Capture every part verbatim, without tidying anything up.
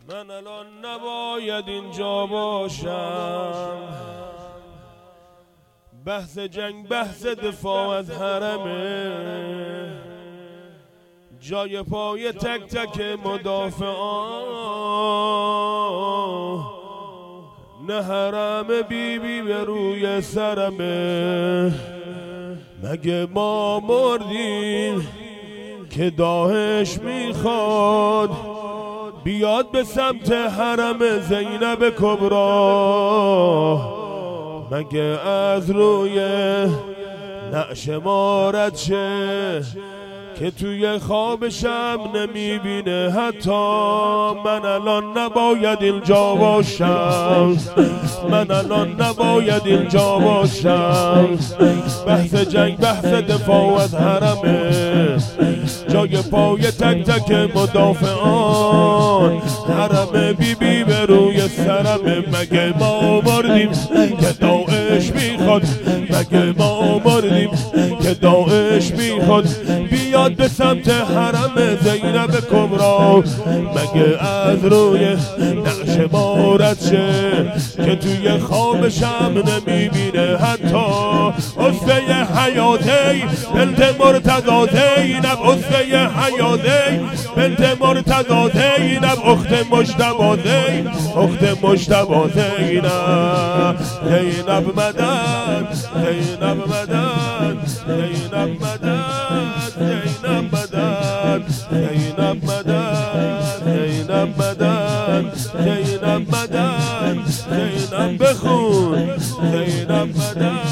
من الان نباید اینجا باشم، بحث جنگ بحث دفاع از حرمه، جای پای تک تک مدافعان، نه حرم بی بی به روی سرمه. مگه ما مردیم که داعش میخواد بیاد به سمت حرم زینب کبرا؟ مگه از روی نعش ما رد شه که توی خوابشم نمیبینه حتی؟ من الان نباید اینجا باشم، من الان نباید اینجا باشم، بحث جنگ بحث دفاع از حرمه، جای پای تک تک مدافعان، حرم بی بی به روی سرمه. مگه ما مردیم که داعش میخواد، مگه ما مردیم که داعش میخواد بیاد به سمت حرم زینب کبرا؟ مگه از روی نعش ما رد شه که توی خوابشم نمیبینه حتی؟ اسوه حیاتی بنت مرتضی زینب، اسوه حیاتی بنت مرتضی زینب، اخت مجتبی زینب، اخت مجتبی زینب، زینب مدد، زینب مدد، زینب مدد، زینب مدد، زینب مدد، زینب مدد، زینب مدد، زینب بخون، زینب مدد.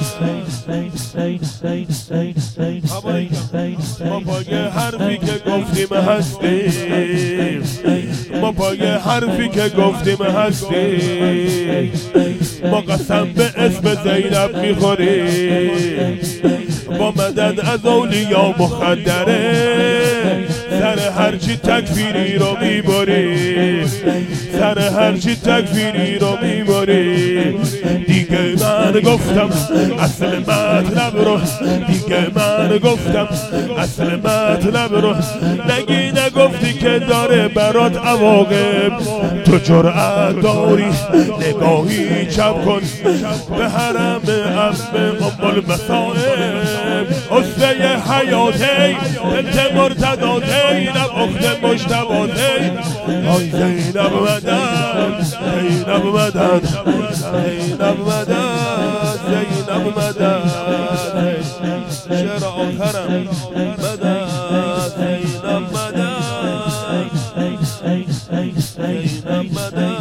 ما پای حرفی که گفتیم هستیم، ما پای حرفی که گفتیم هستیم، ما قسم به اسم زینب میخوریم، با مدد از اولیا مخدره، سر هرچی تکفیری رو میبریم، سر هرچی تکفیری رو میبریم. دیگه من گفتم اصل مطلب رو، دیگه من گفتم اصل مطلب رو، نگی نگفتی که داره برات عواقب. تو جرأت داری نگاهی چپ کن به حرم ام ام المصائب، اسوه حیاتی بنت مرتضی زینب، اخت مجتبی زینب، آی زینب مدد، زینب مدد، زینب مدد، زینب مدد، شعر آخرم مدد، زینب مدد، زینب مدد.